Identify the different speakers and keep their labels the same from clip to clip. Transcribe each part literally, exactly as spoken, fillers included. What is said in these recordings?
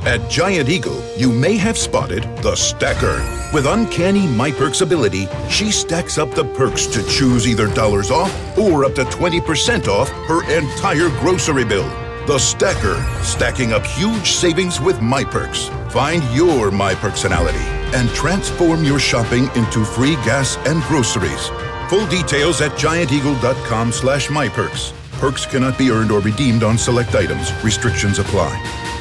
Speaker 1: At Giant Eagle, you may have spotted the Stacker. With uncanny MyPerks ability, she stacks up the perks to choose either dollars off or up to twenty percent off her entire grocery bill. The Stacker, stacking up huge savings with MyPerks. Find your MyPerksonality and transform your shopping into free gas and groceries. Full details at gianteagle.com slash MyPerks. Perks cannot be earned or redeemed on select items. Restrictions apply.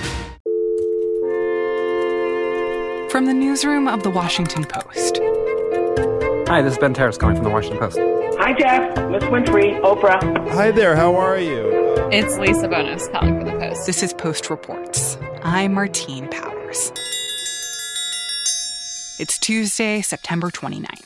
Speaker 2: From the newsroom of The Washington Post.
Speaker 3: Hi, this is Ben Terrace calling from The Washington Post.
Speaker 4: Hi, Jeff. Miss Winfrey, Oprah.
Speaker 5: Hi there, how are you?
Speaker 6: It's Lisa Bonus calling for The Post.
Speaker 2: This is Post Reports. I'm Martine Powers. It's Tuesday, September twenty-ninth.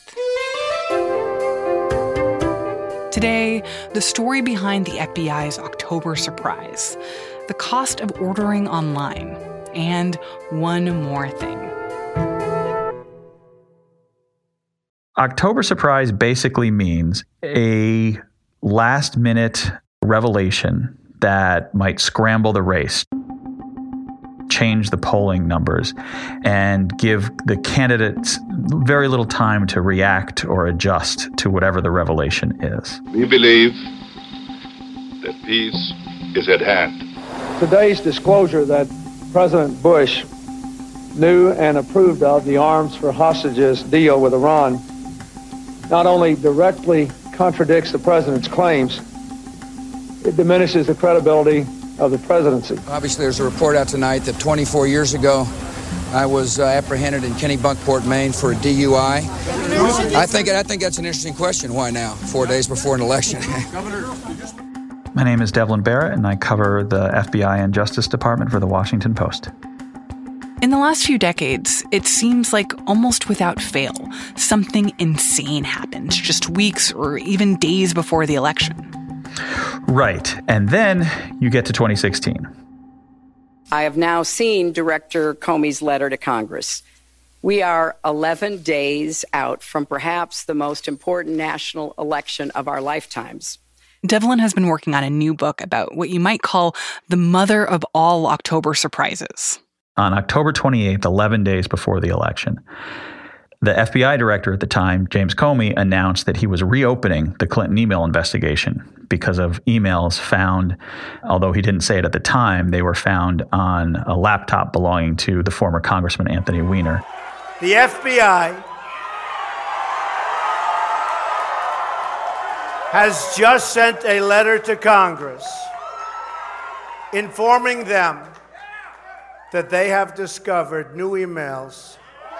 Speaker 2: Today, the story behind the F B I's October surprise, the cost of ordering online, and one more thing.
Speaker 3: October surprise basically means a last-minute revelation that might scramble the race, change the polling numbers, and give the candidates very little time to react or adjust to whatever the revelation is.
Speaker 7: We believe that peace is at hand.
Speaker 8: Today's disclosure that President Bush knew and approved of the arms for hostages deal with Iran not only directly contradicts the president's claims, it diminishes the credibility of the presidency.
Speaker 9: Obviously, there's a report out tonight that twenty-four years ago, I was uh, apprehended in Kennebunkport, Maine for a D U I. I think I think that's an interesting question. Why now, four days before an election?
Speaker 3: My name is Devlin Barrett, and I cover the F B I and Justice Department for The Washington Post.
Speaker 2: In the last few decades, it seems like almost without fail, something insane happens just weeks or even days before the election.
Speaker 3: Right. And then you get to twenty sixteen.
Speaker 10: I have now seen Director Comey's letter to Congress. We are eleven days out from perhaps the most important national election of our lifetimes.
Speaker 2: Devlin has been working on a new book about what you might call the mother of all October surprises.
Speaker 3: On October twenty-eighth, eleven days before the election, the F B I director at the time, James Comey, announced that he was reopening the Clinton email investigation because of emails found, although he didn't say it at the time, they were found on a laptop belonging to the former Congressman Anthony Weiner.
Speaker 11: The F B I has just sent a letter to Congress informing them that they have discovered new emails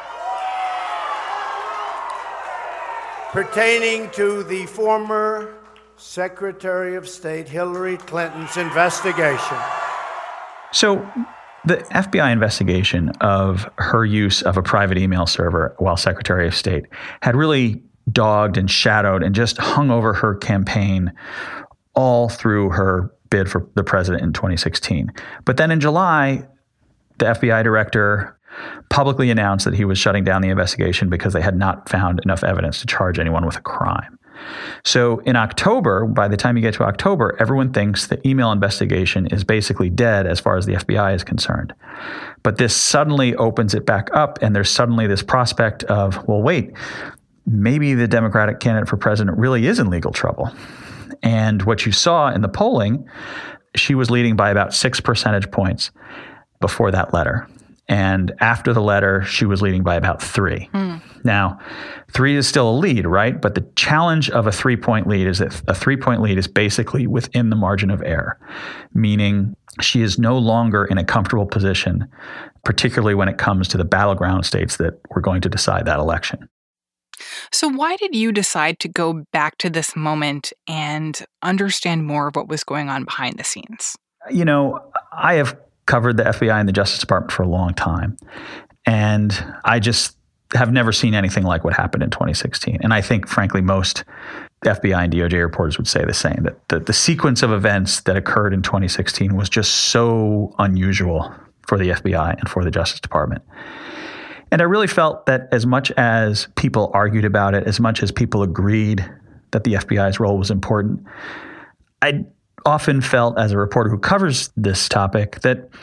Speaker 11: pertaining to the former Secretary of State Hillary Clinton's investigation.
Speaker 3: So the F B I investigation of her use of a private email server while Secretary of State had really dogged and shadowed and just hung over her campaign all through her bid for the president in twenty sixteen. But then in July, the F B I director publicly announced that he was shutting down the investigation because they had not found enough evidence to charge anyone with a crime. So in October, by the time you get to October, everyone thinks the email investigation is basically dead as far as the F B I is concerned. But this suddenly opens it back up, and there's suddenly this prospect of, well, wait, maybe the Democratic candidate for president really is in legal trouble. And what you saw in the polling, she was leading by about six percentage points before that letter. And after the letter, she was leading by about three. Mm. Now, three is still a lead, right? But the challenge of a three-point lead is that a three-point lead is basically within the margin of error, meaning she is no longer in a comfortable position, particularly when it comes to the battleground states that were going to decide that election.
Speaker 2: So why did you decide to go back to this moment and understand more of what was going on behind the scenes?
Speaker 3: You know, I have covered the F B I and the Justice Department for a long time, and I just have never seen anything like what happened in twenty sixteen. And I think, frankly, most F B I and D O J reporters would say the same, that the, the sequence of events that occurred in twenty sixteen was just so unusual for the F B I and for the Justice Department. And I really felt that as much as people argued about it, as much as people agreed that the F B I's role was important, I often felt as a reporter who covers this topic that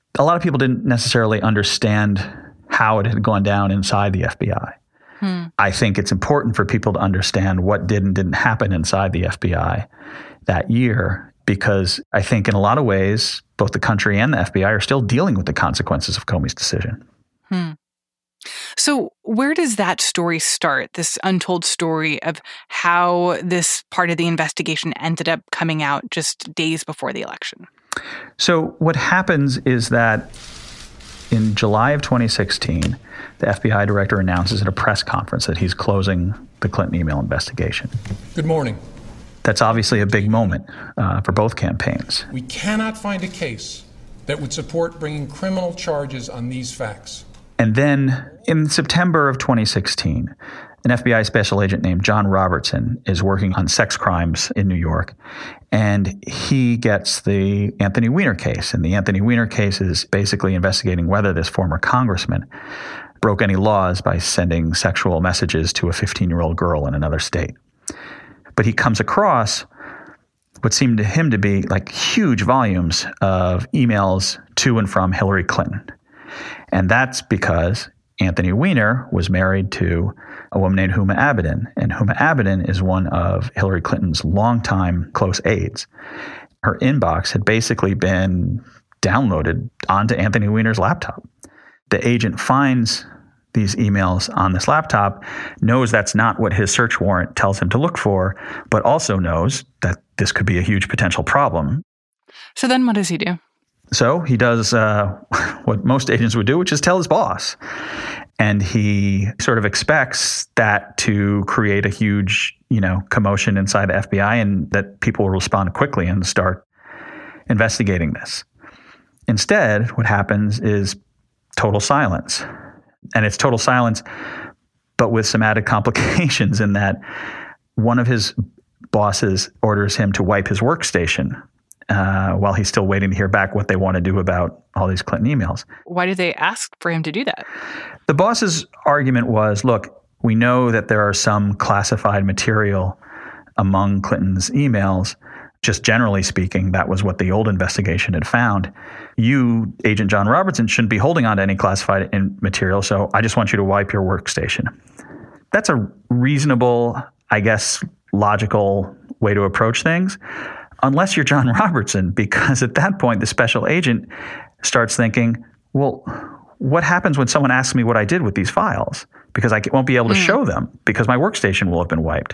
Speaker 3: a lot of people didn't necessarily understand how it had gone down inside the F B I. Hmm. I think it's important for people to understand what did and didn't happen inside the F B I that year, because I think in a lot of ways, both the country and the F B I are still dealing with the consequences of Comey's decision.
Speaker 2: Hmm. So where does that story start, this untold story of how this part of the investigation ended up coming out just days before the election?
Speaker 3: So what happens is that in July of twenty sixteen, the F B I director announces at a press conference that he's closing the Clinton email investigation.
Speaker 5: Good morning.
Speaker 3: That's obviously a big moment uh, for both campaigns.
Speaker 5: We cannot find a case that would support bringing criminal charges on these facts.
Speaker 3: And then in September of twenty sixteen, an F B I special agent named John Robertson is working on sex crimes in New York, and he gets the Anthony Weiner case. And the Anthony Weiner case is basically investigating whether this former congressman broke any laws by sending sexual messages to a fifteen-year-old girl in another state. But he comes across what seemed to him to be like huge volumes of emails to and from Hillary Clinton. And that's because Anthony Weiner was married to a woman named Huma Abedin. And Huma Abedin is one of Hillary Clinton's longtime close aides. Her inbox had basically been downloaded onto Anthony Weiner's laptop. The agent finds these emails on this laptop, knows that's not what his search warrant tells him to look for, but also knows that this could be a huge potential problem.
Speaker 2: So then what does he do?
Speaker 3: So he does uh, what most agents would do, which is tell his boss. And he sort of expects that to create a huge, you know, commotion inside the F B I and that people will respond quickly and start investigating this. Instead, what happens is total silence. And it's total silence, but with some added complications in that one of his bosses orders him to wipe his workstation Uh, while he's still waiting to hear back what they want to do about all these Clinton emails.
Speaker 2: Why did they ask for him to do that?
Speaker 3: The boss's argument was, look, we know that there are some classified material among Clinton's emails. Just generally speaking, that was what the old investigation had found. You, Agent John Robertson, shouldn't be holding on to any classified in- material, so I just want you to wipe your workstation. That's a reasonable, I guess, logical way to approach things. Unless you're John Robertson, because at that point, the special agent starts thinking, well, what happens when someone asks me what I did with these files? Because I won't be able to mm. show them because my workstation will have been wiped.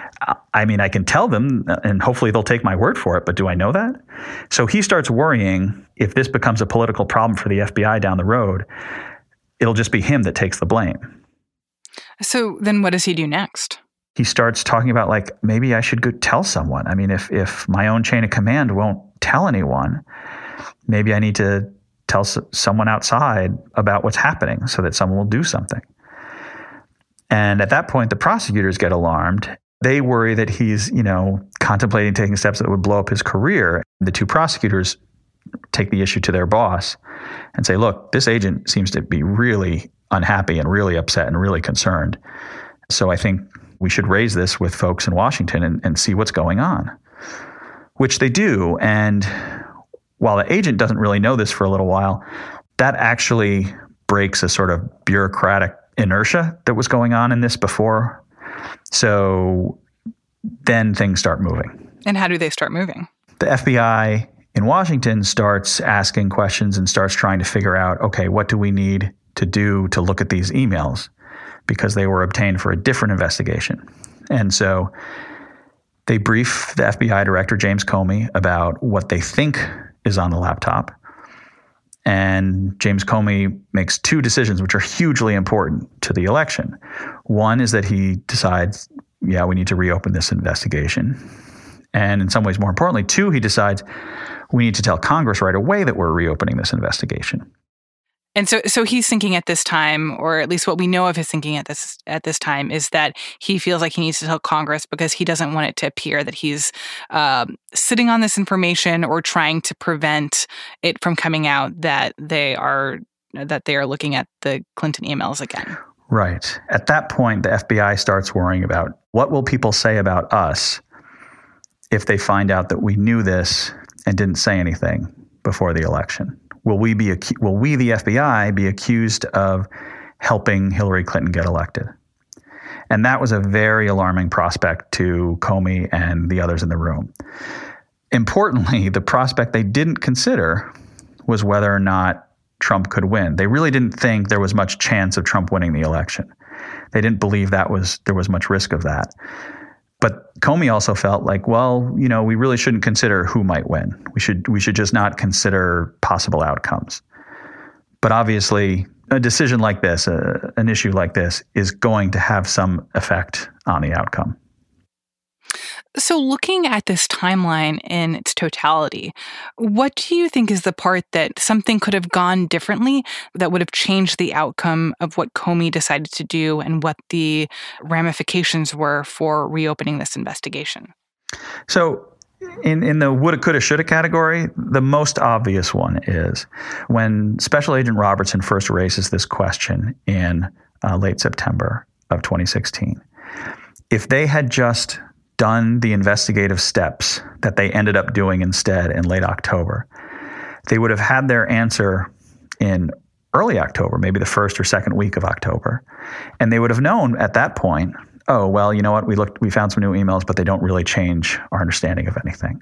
Speaker 3: I mean, I can tell them and hopefully they'll take my word for it, but do I know that? So he starts worrying if this becomes a political problem for the F B I down the road, it'll just be him that takes the blame.
Speaker 2: So then what does he do next?
Speaker 3: He starts talking about, like, maybe I should go tell someone. I mean, if if my own chain of command won't tell anyone, maybe I need to tell s- someone outside about what's happening so that someone will do something. And at that point, the prosecutors get alarmed. They worry that he's, you know, contemplating taking steps that would blow up his career. The two prosecutors take the issue to their boss and say, look, this agent seems to be really unhappy and really upset and really concerned. So I think we should raise this with folks in Washington and, and see what's going on, which they do. And while the agent doesn't really know this for a little while, that actually breaks a sort of bureaucratic inertia that was going on in this before. So then things start moving.
Speaker 2: And how do they start moving?
Speaker 3: The F B I in Washington starts asking questions and starts trying to figure out, okay, what do we need to do to look at these emails? Because they were obtained for a different investigation. And so they brief the F B I director, James Comey, about what they think is on the laptop. And James Comey makes two decisions which are hugely important to the election. One is that he decides, yeah, we need to reopen this investigation. And in some ways, more importantly, two, he decides we need to tell Congress right away that we're reopening this investigation.
Speaker 2: And so so he's thinking at this time, or at least what we know of his thinking at this at this time, is that he feels like he needs to tell Congress because he doesn't want it to appear that he's um, sitting on this information or trying to prevent it from coming out that they are that they are looking at the Clinton emails again.
Speaker 3: Right. At that point, the F B I starts worrying about what will people say about us if they find out that we knew this and didn't say anything before the election. will we be acu- will we, the F B I, be accused of helping Hillary Clinton get elected? And that was a very alarming prospect to Comey and the others in the room. Importantly, the prospect they didn't consider was whether or not Trump could win. They really didn't think there was much chance of Trump winning the election. They didn't believe that was there was much risk of that. But Comey also felt like, well, you know, we really shouldn't consider who might win. We should we should just not consider possible outcomes. But obviously, a decision like this, uh, an issue like this, is going to have some effect on the outcome.
Speaker 2: So looking at this timeline in its totality, what do you think is the part that something could have gone differently that would have changed the outcome of what Comey decided to do and what the ramifications were for reopening this investigation?
Speaker 3: So in, in the woulda, coulda, shoulda category, the most obvious one is when Special Agent Robertson first raises this question in uh, late September of twenty sixteen. If they had just done the investigative steps that they ended up doing instead in late October, they would have had their answer in early October, maybe the first or second week of October. And they would have known at that point, oh, well, you know what, we looked, we found some new emails, but they don't really change our understanding of anything.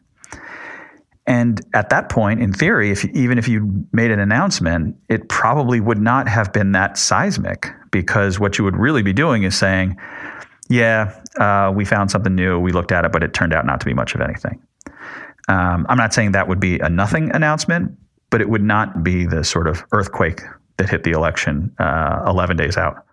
Speaker 3: And at that point, in theory, if you, even if you made an announcement, it probably would not have been that seismic, because what you would really be doing is saying, yeah, uh, we found something new. We looked at it, but it turned out not to be much of anything. Um, I'm not saying that would be a nothing announcement, but it would not be the sort of earthquake that hit the election uh, eleven days out.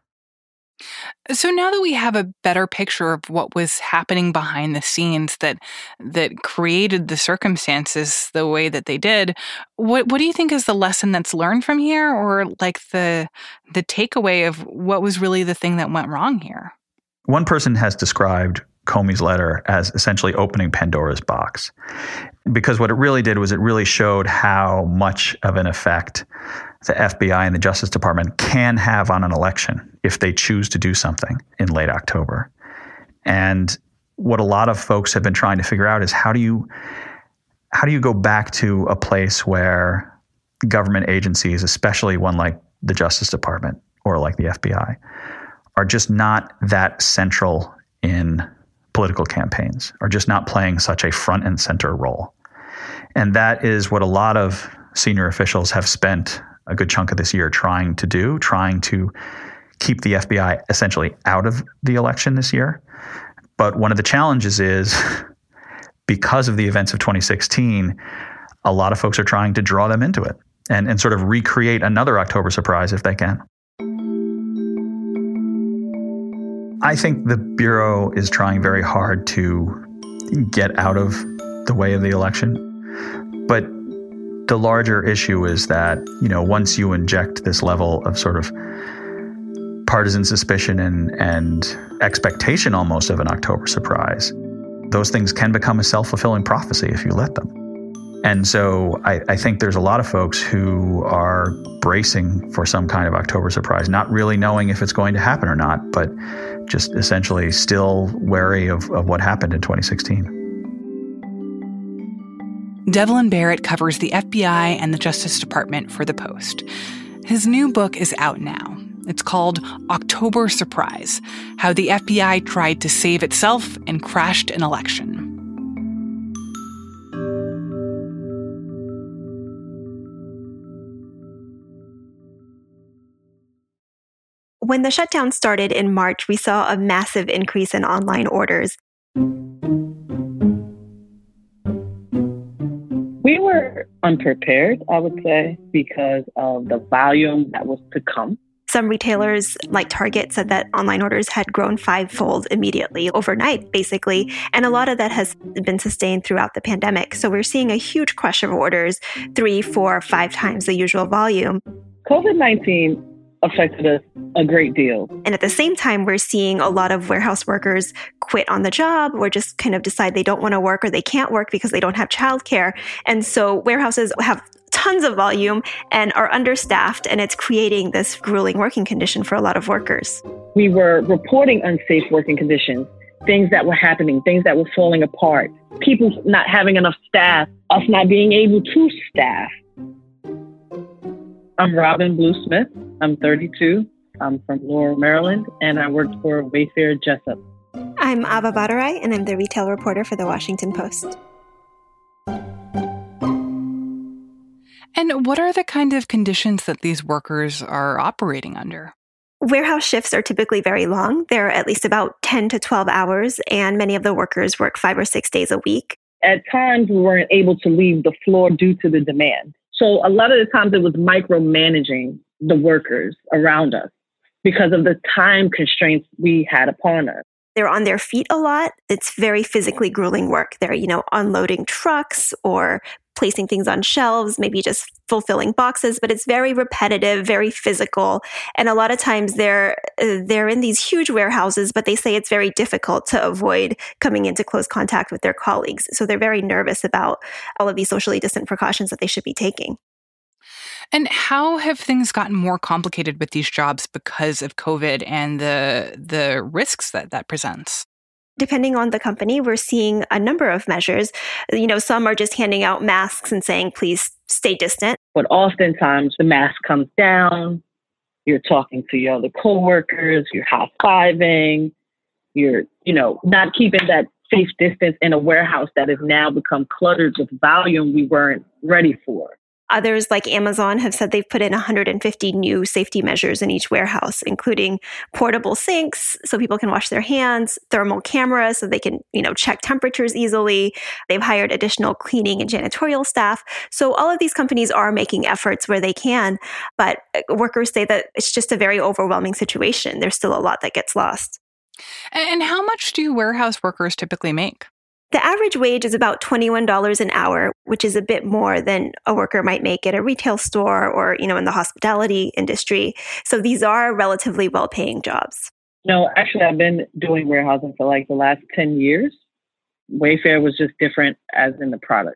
Speaker 2: So now that we have a better picture of what was happening behind the scenes that that created the circumstances the way that they did, what what do you think is the lesson that's learned from here, or like the the takeaway of what was really the thing that went wrong here?
Speaker 3: One person has described Comey's letter as essentially opening Pandora's box, because what it really did was it really showed how much of an effect the F B I and the Justice Department can have on an election if they choose to do something in late October. And what a lot of folks have been trying to figure out is how do you how do you go back to a place where government agencies, especially one like the Justice Department or like the F B I, are just not that central in political campaigns, are just not playing such a front and center role. And that is what a lot of senior officials have spent a good chunk of this year trying to do, trying to keep the F B I essentially out of the election this year. But one of the challenges is, because of the events of twenty sixteen, a lot of folks are trying to draw them into it and, and sort of recreate another October surprise if they can. I think the Bureau is trying very hard to get out of the way of the election. But the larger issue is that, you know, once you inject this level of sort of partisan suspicion and, and expectation almost of an October surprise, those things can become a self-fulfilling prophecy if you let them. And so I, I think there's a lot of folks who are bracing for some kind of October surprise, not really knowing if it's going to happen or not, but just essentially still wary of, of what happened in twenty sixteen.
Speaker 2: Devlin Barrett covers the F B I and the Justice Department for The Post. His new book is out now. It's called October Surprise: How the F B I Tried to Save Itself and Crashed an Election.
Speaker 12: When the shutdown started in March, we saw a massive increase in online orders.
Speaker 4: We were unprepared, I would say, because of the volume that was to come.
Speaker 12: Some retailers, like Target, said that online orders had grown fivefold immediately, overnight, basically. And a lot of that has been sustained throughout the pandemic. So we're seeing a huge crush of orders, three, four, five times the usual volume.
Speaker 4: COVID nineteen affected us a great deal.
Speaker 12: And at the same time, we're seeing a lot of warehouse workers quit on the job or just kind of decide they don't want to work or they can't work because they don't have childcare. And so warehouses have tons of volume and are understaffed, and it's creating this grueling working condition for a lot of workers.
Speaker 4: We were reporting unsafe working conditions, things that were happening, things that were falling apart, people not having enough staff, us not being able to staff. I'm Robin Blue Smith. I'm thirty-two. I'm from Laurel, Maryland, and I worked for Wayfair Jessup.
Speaker 12: I'm Ava Badarai, and I'm the retail reporter for The Washington Post.
Speaker 2: And what are the kind of conditions that these workers are operating under?
Speaker 12: Warehouse shifts are typically very long. They're at least about ten to twelve hours, and many of the workers work five or six days a week.
Speaker 4: At times, we weren't able to leave the floor due to the demand. So a lot of the times it was micromanaging the workers around us because of the time constraints we had upon us.
Speaker 12: They're on their feet a lot. It's very physically grueling work. They're, you know, unloading trucks or placing things on shelves, maybe just fulfilling boxes, but it's very repetitive, very physical. And a lot of times they're they're in these huge warehouses, but they say it's very difficult to avoid coming into close contact with their colleagues. So they're very nervous about all of these socially distant precautions that they should be taking.
Speaker 2: And how have things gotten more complicated with these jobs because of COVID and the the risks that that presents?
Speaker 12: Depending on the company, we're seeing a number of measures. You know, some are just handing out masks and saying, please stay distant.
Speaker 4: But oftentimes the mask comes down, you're talking to your other coworkers, you're high-fiving, you're, you know, not keeping that safe distance in a warehouse that has now become cluttered with volume we weren't ready for.
Speaker 12: Others, like Amazon, have said they've put in one hundred fifty new safety measures in each warehouse, including portable sinks so people can wash their hands, thermal cameras so they can, you know, check temperatures easily. They've hired additional cleaning and janitorial staff. So all of these companies are making efforts where they can, but workers say that it's just a very overwhelming situation. There's still a lot that gets lost.
Speaker 2: And how much do warehouse workers typically make?
Speaker 12: The average wage is about twenty-one dollars an hour, which is a bit more than a worker might make at a retail store or, you know, in the hospitality industry. So these are relatively well-paying jobs.
Speaker 4: No, actually, I've been doing warehousing for like the last ten years. Wayfair was just different as in the product.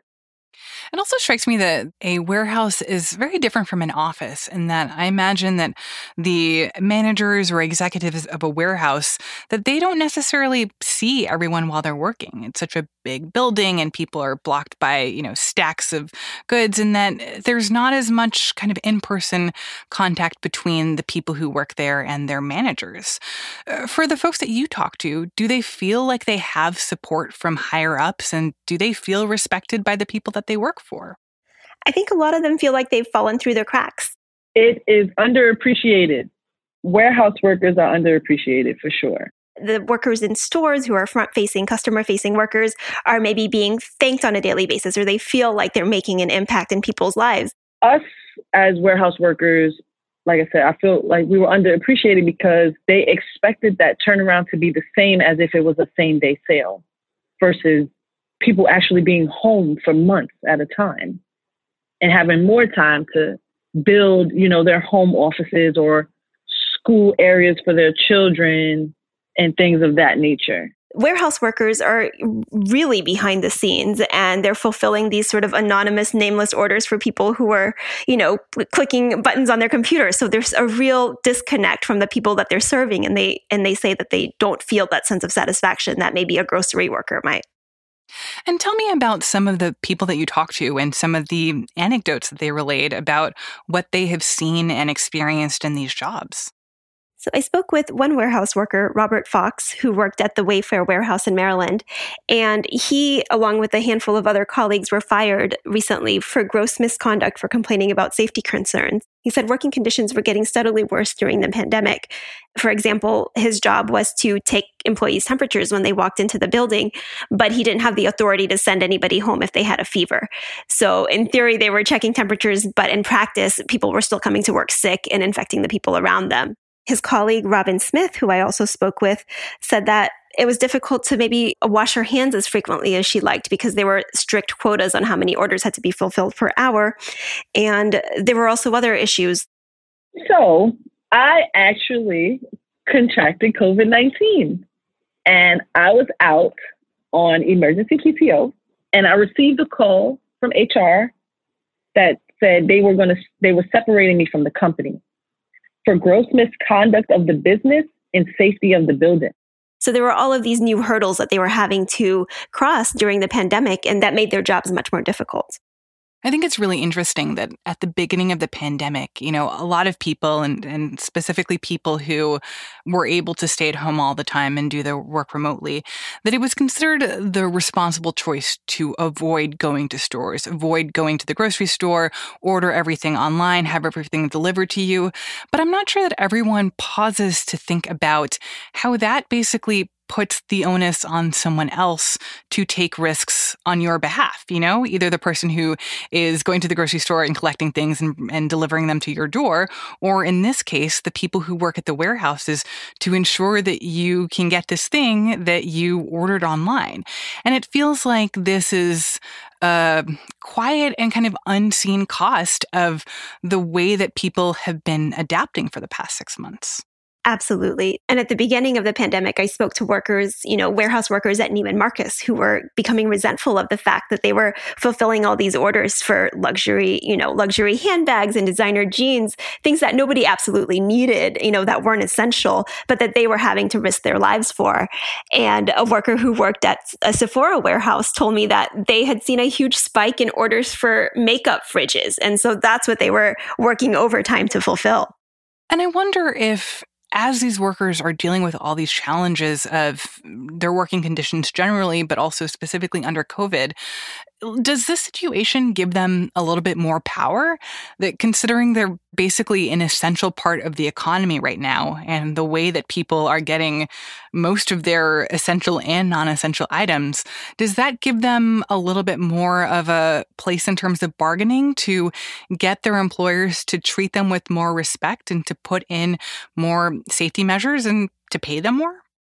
Speaker 2: It also strikes me that a warehouse is very different from an office in that I imagine that the managers or executives of a warehouse, that they don't necessarily see everyone while they're working. It's such a big building and people are blocked by, you know, stacks of goods, and that there's not as much kind of in-person contact between the people who work there and their managers. Uh, for the folks that you talk to, do they feel like they have support from higher ups, and do they feel respected by the people that they work for?
Speaker 12: I think a lot of them feel like they've fallen through their cracks.
Speaker 4: It is underappreciated. Warehouse workers are underappreciated for sure.
Speaker 12: The workers in stores who are front-facing, customer-facing workers are maybe being thanked on a daily basis, or they feel like they're making an impact in people's lives.
Speaker 4: Us as warehouse workers, like I said, I feel like we were underappreciated because they expected that turnaround to be the same as if it was a same-day sale versus people actually being home for months at a time and having more time to build, you know, their home offices or school areas for their children and things of that nature.
Speaker 12: Warehouse workers are really behind the scenes, and they're fulfilling these sort of anonymous, nameless orders for people who are, you know, clicking buttons on their computer. So there's a real disconnect from the people that they're serving, and they and they say that they don't feel that sense of satisfaction that maybe a grocery worker might.
Speaker 2: And tell me about some of the people that you talk to and some of the anecdotes that they relayed about what they have seen and experienced in these jobs.
Speaker 12: So I spoke with one warehouse worker, Robert Fox, who worked at the Wayfair warehouse in Maryland. And he, along with a handful of other colleagues, were fired recently for gross misconduct for complaining about safety concerns. He said working conditions were getting steadily worse during the pandemic. For example, his job was to take employees' temperatures when they walked into the building, but he didn't have the authority to send anybody home if they had a fever. So in theory, they were checking temperatures, but in practice, people were still coming to work sick and infecting the people around them. His colleague, Robin Smith, who I also spoke with, said that it was difficult to maybe wash her hands as frequently as she liked because there were strict quotas on how many orders had to be fulfilled per hour. And there were also other issues.
Speaker 4: So I actually contracted COVID nineteen, and I was out on emergency P T O, and I received a call from H R that said they were going to, they were separating me from the company for gross misconduct of the business and safety of the building.
Speaker 12: So there were all of these new hurdles that they were having to cross during the pandemic, and that made their jobs much more difficult.
Speaker 2: I think it's really interesting that at the beginning of the pandemic, you know, a lot of people and, and specifically people who were able to stay at home all the time and do their work remotely, that it was considered the responsible choice to avoid going to stores, avoid going to the grocery store, order everything online, have everything delivered to you. But I'm not sure that everyone pauses to think about how that basically puts the onus on someone else to take risks on your behalf, you know, either the person who is going to the grocery store and collecting things and, and delivering them to your door, or in this case, the people who work at the warehouses to ensure that you can get this thing that you ordered online. And it feels like this is a quiet and kind of unseen cost of the way that people have been adapting for the past six months.
Speaker 12: Absolutely. And at the beginning of the pandemic, I spoke to workers, you know, warehouse workers at Neiman Marcus who were becoming resentful of the fact that they were fulfilling all these orders for luxury, you know, luxury handbags and designer jeans, things that nobody absolutely needed, you know, that weren't essential, but that they were having to risk their lives for. And a worker who worked at a Sephora warehouse told me that they had seen a huge spike in orders for makeup fridges. And so that's what they were working overtime to fulfill.
Speaker 2: And I wonder if, as these workers are dealing with all these challenges of their working conditions generally, but also specifically under COVID, does this situation give them a little bit more power? That considering they're basically an essential part of the economy right now, and the way that people are getting most of their essential and non-essential items, does that give them a little bit more of a place in terms of bargaining to get their employers to treat them with more respect and to put in more safety measures and to pay them more?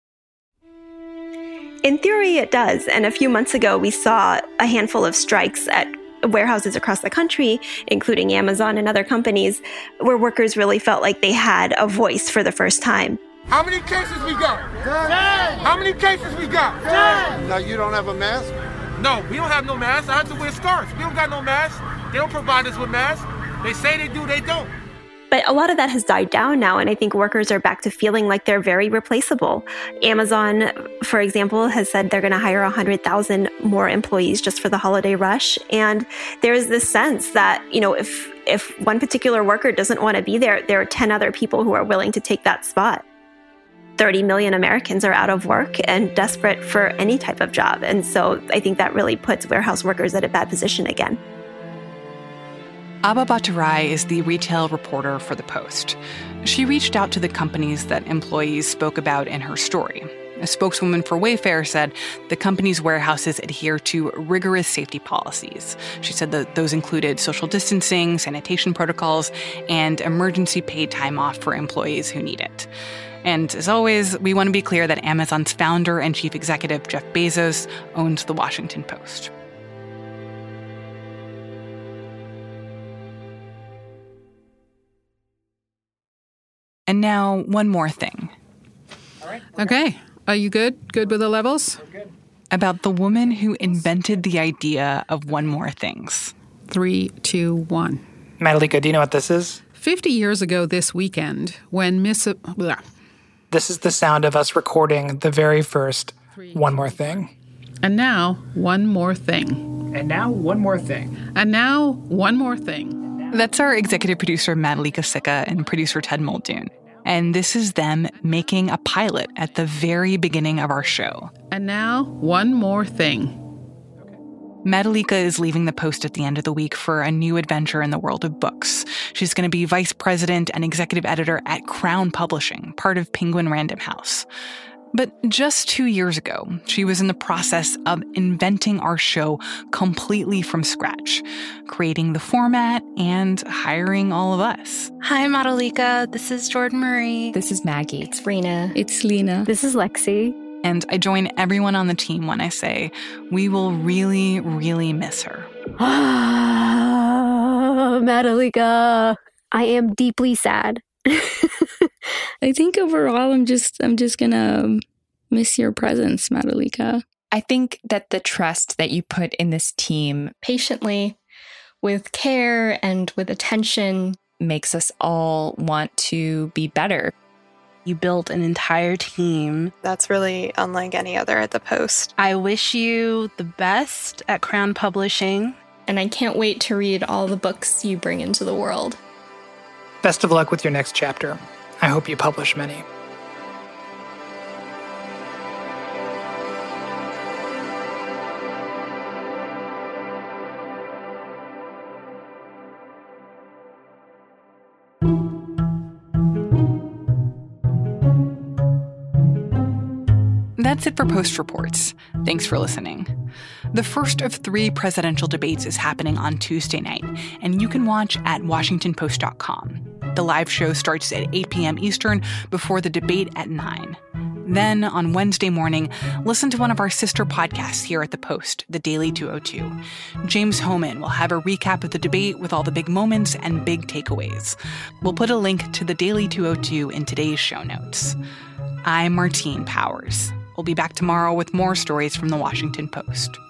Speaker 12: In theory, it does. And a few months ago, we saw a handful of strikes at warehouses across the country, including Amazon and other companies, where workers really felt like they had a voice for the first time.
Speaker 13: How many cases we got? Ten. How many cases we got? Ten. Now, you don't have a mask? No, we don't have no mask. I have to wear scarves. We don't got no mask. They don't provide us with masks. They say they do, they don't.
Speaker 12: But a lot of that has died down now, and I think workers are back to feeling like they're very replaceable. Amazon, for example, has said they're going to hire one hundred thousand more employees just for the holiday rush. And there's this sense that, you know, if if one particular worker doesn't want to be there, there are ten other people who are willing to take that spot. thirty million Americans are out of work and desperate for any type of job. And so I think that really puts warehouse workers at a bad position again.
Speaker 2: Abha Bhattarai is the retail reporter for The Post. She reached out to the companies that employees spoke about in her story. A spokeswoman for Wayfair said the company's warehouses adhere to rigorous safety policies. She said that those included social distancing, sanitation protocols, and emergency paid time off for employees who need it. And as always, we want to be clear that Amazon's founder and chief executive, Jeff Bezos, owns The Washington Post. And now, one more thing.
Speaker 14: All right. Okay. Are you good? Good with the levels?
Speaker 2: We're good. About the woman who invented the idea of one more things.
Speaker 14: Three, two, one.
Speaker 15: Madalika, do you know what this is?
Speaker 14: Fifty years ago this weekend, when Miss... Blah.
Speaker 15: This is the sound of us recording the very first Three, One More Thing.
Speaker 14: And now, one more thing.
Speaker 15: And now, one more thing.
Speaker 14: And now, one more thing.
Speaker 2: That's our executive producer, Madalika Sikka, and producer Ted Muldoon. And this is them making a pilot at the very beginning of our show.
Speaker 14: And now, one more thing.
Speaker 2: Madalika is leaving the Post at the end of the week for a new adventure in the world of books. She's going to be vice president and executive editor at Crown Publishing, part of Penguin Random House. But just two years ago, she was in the process of inventing our show completely from scratch, creating the format and hiring all of us.
Speaker 16: Hi, Madalika. This is Jordan Marie.
Speaker 17: This is Maggie.
Speaker 16: It's Rena.
Speaker 17: It's Lena.
Speaker 16: This is Lexi.
Speaker 2: And I join everyone on the team when I say we will really, really miss her.
Speaker 16: Ah, Madalika. I am deeply sad.
Speaker 17: I think overall, I'm just I'm just gonna miss your presence, Madalika.
Speaker 6: I think that the trust that you put in this team
Speaker 16: patiently, with care and with attention,
Speaker 6: makes us all want to be better.
Speaker 18: You built an entire team.
Speaker 19: That's really unlike any other at the Post.
Speaker 18: I wish you the best at Crown Publishing.
Speaker 16: and I can't wait to read all the books you bring into the world.
Speaker 15: Best of luck with your next chapter. I hope you publish many.
Speaker 2: That's it for Post Reports. Thanks for listening. The first of three presidential debates is happening on Tuesday night, and you can watch at washington post dot com. The live show starts at eight p.m. Eastern before the debate at nine. Then, on Wednesday morning, listen to one of our sister podcasts here at The Post, The Daily two oh two. James Hohmann will have a recap of the debate with all the big moments and big takeaways. We'll put a link to The Daily two oh two in today's show notes. I'm Martine Powers. We'll be back tomorrow with more stories from The Washington Post.